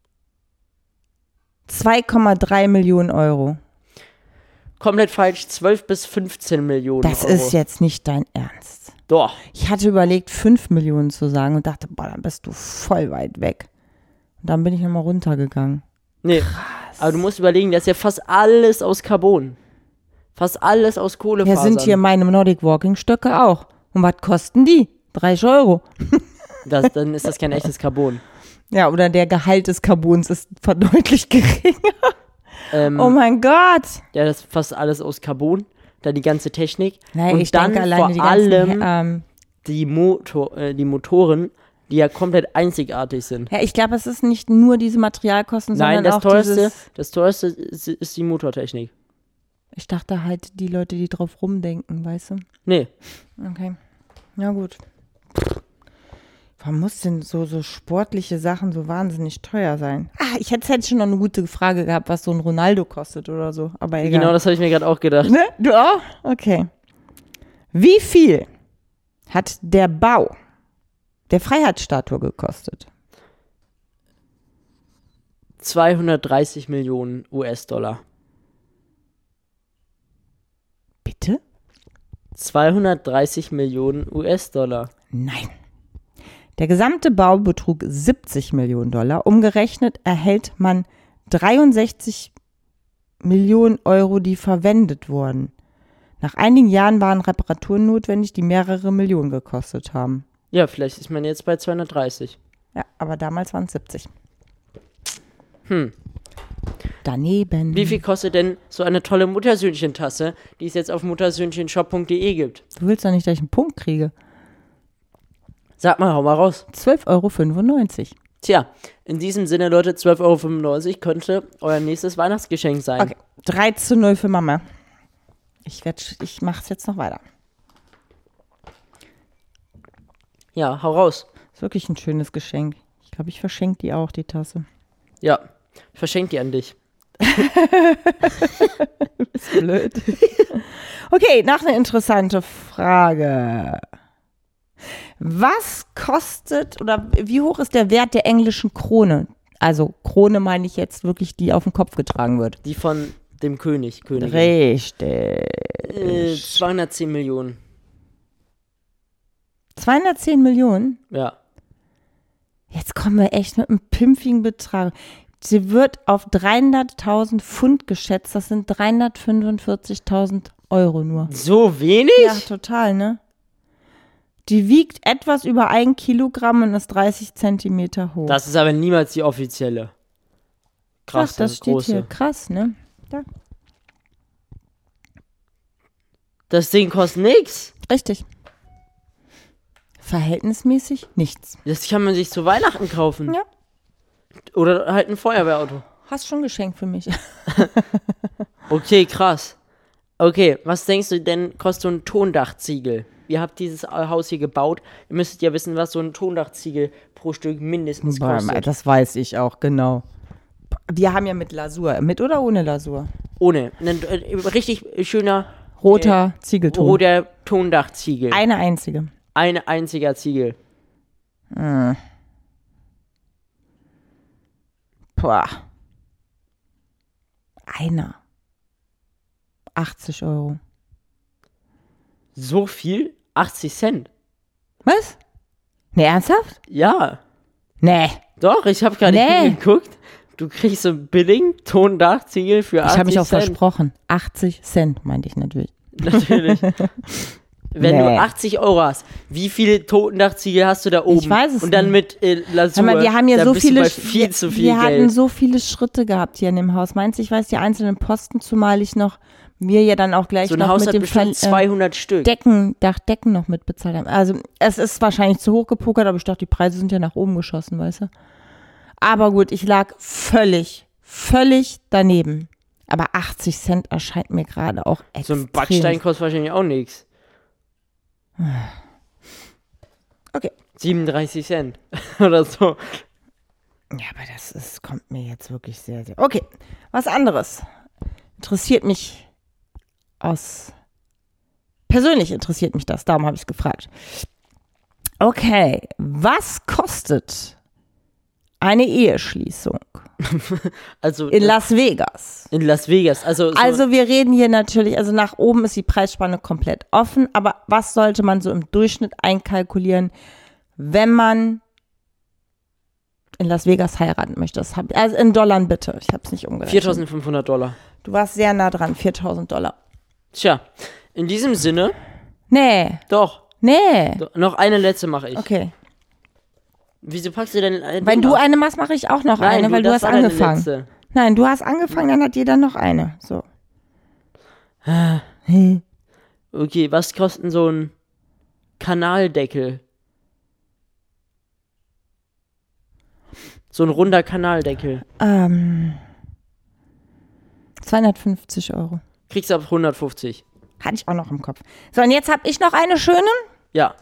zwei Komma drei Millionen Euro. Komplett falsch. zwölf bis fünfzehn Millionen Das Euro. ist jetzt nicht dein Ernst. Doch. Ich hatte überlegt, fünf Millionen zu sagen und dachte, boah, dann bist du voll weit weg. Und dann bin ich nochmal runtergegangen. Nee. Krass. Aber du musst überlegen, das ist ja fast alles aus Carbon. Fast alles aus Kohlefasern. Ja, sind hier meine Nordic Walking Stöcke auch. Und was kosten die? dreißig Euro. Das, dann ist das kein echtes Carbon. Ja, oder der Gehalt des Carbons ist deutlich geringer. Ähm, oh mein Gott. Ja, das ist fast alles aus Carbon. Da die ganze Technik. Nein, und ich dann denke alleine vor die ganzen, allem ähm, die, Motor, äh, die Motoren, die ja komplett einzigartig sind. Ja, ich glaube, es ist nicht nur diese Materialkosten, Nein, sondern das auch teuerste, dieses... das teuerste ist, ist die Motortechnik. Ich dachte halt, die Leute, die drauf rumdenken, weißt du? Nee. Okay. Ja, gut. Warum muss denn so, so sportliche Sachen so wahnsinnig teuer sein? Ah, ich hätte, hätte schon noch eine gute Frage gehabt, was so ein Ronaldo kostet oder so. Aber egal. Genau, das habe ich mir gerade auch gedacht. Ne? Du auch? Okay. Wie viel hat der Bau der Freiheitsstatue gekostet? zweihundertdreißig Millionen U S-Dollar. Bitte? zweihundertdreißig Millionen U S-Dollar. Nein. Der gesamte Bau betrug siebzig Millionen Dollar. Umgerechnet erhält man dreiundsechzig Millionen Euro, die verwendet wurden. Nach einigen Jahren waren Reparaturen notwendig, die mehrere Millionen gekostet haben. Ja, vielleicht ist man jetzt bei zweihundertdreißig. Ja, aber damals waren es siebzig. Hm. Daneben. Wie viel kostet denn so eine tolle Muttersöhnchen-Tasse, die es jetzt auf muttersöhnchenshop punkt de gibt? Du willst doch nicht, dass ich einen Punkt kriege. Sag mal, hau mal raus. zwölf Euro fünfundneunzig. Tja, in diesem Sinne, Leute, zwölf Euro fünfundneunzig könnte euer nächstes Weihnachtsgeschenk sein. Okay, drei zu null für Mama. Ich, werd, ich mach's jetzt noch weiter. Ja, hau raus. Ist wirklich ein schönes Geschenk. Ich glaube, ich verschenke die auch, die Tasse. Ja, ich verschenke die an dich. Du bist blöd. Okay, noch eine interessante Frage. Was kostet oder wie hoch ist der Wert der englischen Krone? Also Krone meine ich jetzt wirklich, die auf den Kopf getragen wird. Die von dem König, Königin. Richtig. Äh, zweihundertzehn Millionen. zweihundertzehn Millionen? Ja. Jetzt kommen wir echt mit einem pimpfigen Betrag. Sie wird auf dreihunderttausend Pfund geschätzt. Das sind dreihundertfünfundvierzigtausend Euro nur. So wenig? Ja, total, ne? Die wiegt etwas über ein Kilogramm und ist dreißig Zentimeter hoch. Das ist aber niemals die offizielle. Krass, Ach, das, das steht große. hier. Krass, ne? Da. Das Ding kostet nix. Richtig. Verhältnismäßig nichts. Das kann man sich zu Weihnachten kaufen. Ja. Oder halt ein Feuerwehrauto. Hast schon ein Geschenk für mich. Okay, krass. Okay, was denkst du denn, kostet so ein Tondachziegel? Ihr habt dieses Haus hier gebaut. Ihr müsstet ja wissen, was so ein Tondachziegel pro Stück mindestens kostet. Das weiß ich auch, genau. Wir haben ja mit Lasur. Mit oder ohne Lasur? Ohne. Ein äh, richtig schöner Roter Ziegelton. roter Tondachziegel. Eine einzige. Ein einziger Ziegel. Hm. Boah. Einer. achtzig Euro. So viel? achtzig Cent. Was? Ne, ernsthaft? Ja. Nee. Doch, ich habe gerade Nee. geguckt. Du kriegst so ein billing Tondachziegel für achtzig Cent. Ich habe mich auch versprochen. achtzig Cent, meinte ich natürlich. Natürlich. Wenn Nee. du achtzig Euro hast, wie viele Tondachziegel hast du da oben? Ich weiß es Und dann nicht. mit äh, Lasur, Hör mal, wir haben ja da so bist viele, du bei viel wir, zu viel wir hatten Geld. so viele Schritte gehabt hier in dem Haus. Meinst du, ich weiß die einzelnen Posten, zumal ich noch, wir ja dann auch gleich So ein noch Haus mit hat dem bestimmt Ver- äh, zweihundert Stück. Decken, Dachdecken noch mitbezahlt haben. Also es ist wahrscheinlich zu hoch gepokert, aber ich dachte, die Preise sind ja nach oben geschossen, weißt du. Aber gut, ich lag völlig, völlig daneben. Aber achtzig Cent erscheint mir gerade auch So extrem. ein Backstein kostet wahrscheinlich auch nichts. Okay. siebenunddreißig Cent oder so. Ja, aber das ist, kommt mir jetzt wirklich sehr, sehr... Okay, was anderes. Interessiert mich aus... Persönlich interessiert mich das, darum habe ich es gefragt. Okay, was kostet eine Eheschließung Also In Las Vegas. in Las Vegas. Also, so, Also wir reden hier natürlich, also nach oben ist die Preisspanne komplett offen, aber was sollte man so im Durchschnitt einkalkulieren, wenn man in Las Vegas heiraten möchte? Das hab, also in Dollar bitte, ich habe es nicht umgerechnet. viertausendfünfhundert Dollar. Du warst sehr nah dran, viertausend Dollar. Tja, in diesem Sinne, Nee, doch, nee. doch noch eine letzte mache ich. Okay. Wieso packst du denn ein Wenn Ding du auf? eine machst, mache ich auch noch Nein, eine, weil du das hast war deine angefangen. letzte. Nein, du hast angefangen, dann hat jeder noch eine. So. Okay, was kostet so ein Kanaldeckel? So ein runder Kanaldeckel. Ähm, zweihundertfünfzig Euro. Kriegst du ab hundertfünfzig. Hatte ich auch noch im Kopf. So, und jetzt habe ich noch eine schöne. Ja.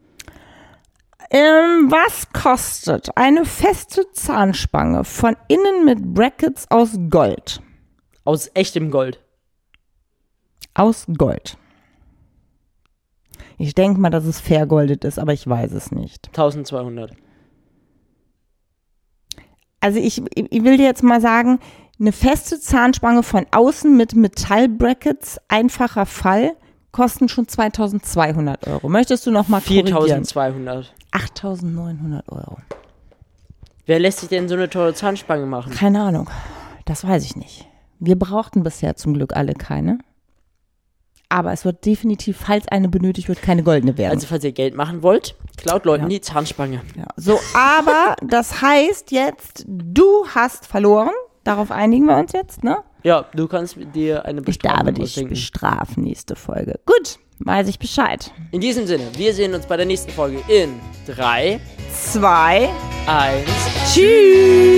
Ähm, was kostet eine feste Zahnspange von innen mit Brackets aus Gold? Aus echtem Gold. Aus Gold. Ich denke mal, dass es vergoldet ist, aber ich weiß es nicht. eintausendzweihundert. Also ich, ich will dir jetzt mal sagen, eine feste Zahnspange von außen mit Metallbrackets, einfacher Fall, kosten schon zweitausendzweihundert Euro. Möchtest du noch mal korrigieren? viertausendzweihundert. achttausendneunhundert Euro. Wer lässt sich denn so eine teure Zahnspange machen? Keine Ahnung. Das weiß ich nicht. Wir brauchten bisher zum Glück alle keine. Aber es wird definitiv, falls eine benötigt wird, keine goldene werden. Also, falls ihr Geld machen wollt, klaut Leuten Ja. die Zahnspange. Ja. So, aber das heißt jetzt, du hast verloren. Darauf einigen wir uns jetzt, ne? Ja, du kannst dir eine Ich Bestrafung darf dich ausdenken. bestrafen, nächste Folge. Gut, weiß ich Bescheid. In diesem Sinne, wir sehen uns bei der nächsten Folge in drei, Zwei. eins. Tschüss.